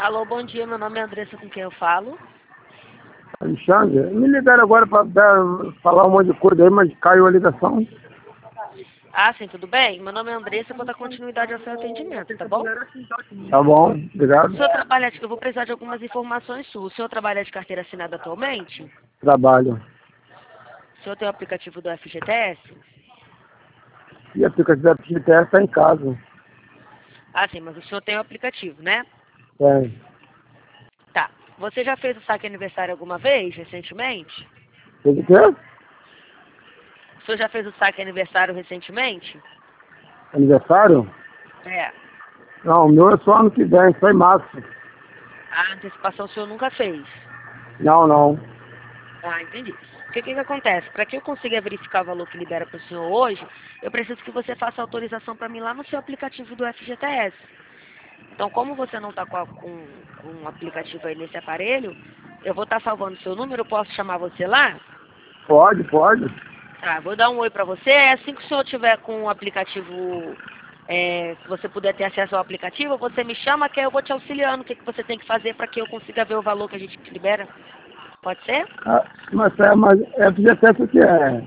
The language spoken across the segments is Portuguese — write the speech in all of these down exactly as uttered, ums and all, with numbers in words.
Alô, bom dia, meu nome é Andressa, com quem eu falo? Alexandre, me ligaram agora para falar um monte de coisa aí, mas caiu a ligação. Ah, sim, tudo bem? Meu nome é Andressa, eu vou dar continuidade ao seu atendimento, tá bom? Tá bom, O obrigado. senhor trabalha, eu vou precisar de algumas informações suas. O senhor trabalha de carteira assinada atualmente? Trabalho. O senhor tem o aplicativo do F G T S? E a aplicativo da G T S está em casa. Ah, sim, mas o senhor tem o aplicativo, né? Tem. Tá. Você já fez o saque aniversário alguma vez, recentemente? Tem que ter? O senhor já fez o saque aniversário recentemente? Aniversário? É. Não, o meu é só ano que vem, só em março. A antecipação o senhor nunca fez? Não, não. Ah, entendi. O que, que, que acontece? Para que eu consiga verificar o valor que libera para o senhor hoje, eu preciso que você faça autorização para mim lá no seu aplicativo do F G T S. Então, como você não está com, a- com, com um aplicativo aí nesse aparelho, eu vou estar salvando o seu número, eu posso chamar você lá? Pode, pode. Tá, vou dar um oi para você. É assim que o senhor tiver com o aplicativo, é, se você puder ter acesso ao aplicativo, você me chama que eu vou te auxiliando o que, que você tem que fazer para que eu consiga ver o valor que a gente libera. Pode ser? Ah, mas é, mas é G T S o que é?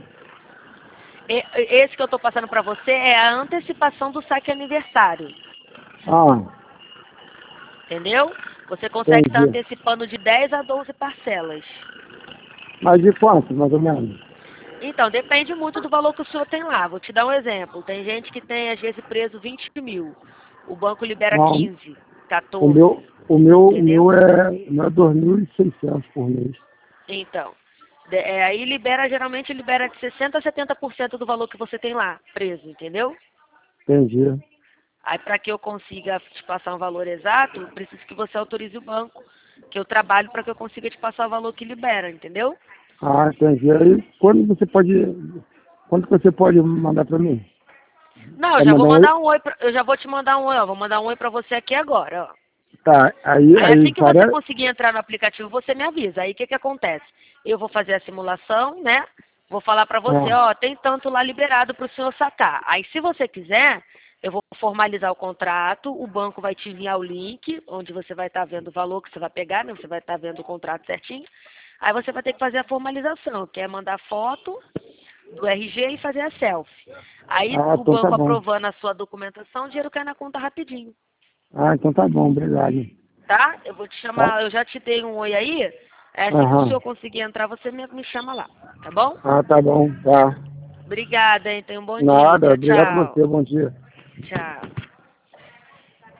E- Esse que eu estou passando para você é a antecipação do saque aniversário, Ah, entendeu? Você consegue estar entendi. antecipando de dez a doze parcelas. Mas de quanto, mais ou menos? Então, depende muito do valor que o senhor tem lá. Vou te dar um exemplo. Tem gente que tem, às vezes, preso vinte mil. O banco libera Não, quinze, o quatorze, meu, o meu, o entendeu? meu é, o meu é dois mil e seiscentos por mês. Então, de- é, aí libera, geralmente libera de sessenta a setenta por cento do valor que você tem lá, preso, entendeu? Entendi. Aí, para que eu consiga te passar um valor exato, eu preciso que você autorize o banco, que eu trabalho para que eu consiga te passar o valor que libera, entendeu? Ah, entendi. Aí, quando você pode, quando que você pode mandar para mim? Não, eu Vai já vou mandar um oi? mandar um oi, pra, eu já vou te mandar um oi, ó, vou mandar um oi para você aqui agora, ó. Tá, aí, Aí aí assim que você parece, conseguir entrar no aplicativo, você me avisa. Aí o que que acontece? Eu vou fazer a simulação, né? Vou falar para você, ah, ó, tem tanto lá liberado para o senhor sacar. Aí se você quiser, eu vou formalizar o contrato, o banco vai te enviar o link, onde você vai estar vendo o valor que você vai pegar, né? Você vai estar vendo o contrato certinho. Aí você vai ter que fazer a formalização, que é mandar foto do R G e fazer a selfie. Aí ah, o então tá banco bom. aprovando a sua documentação, o dinheiro cai na conta rapidinho. Ah, então tá bom, obrigado. Tá? Eu vou te Tá? chamar, eu já te dei um oi aí. É assim que o Aham. senhor conseguir entrar, você me, me chama lá. Tá bom? Ah, tá bom, tá. Obrigada, hein? Tenha um bom dia. Nada, Tchau, obrigado a tchau. você, bom dia. Tchau.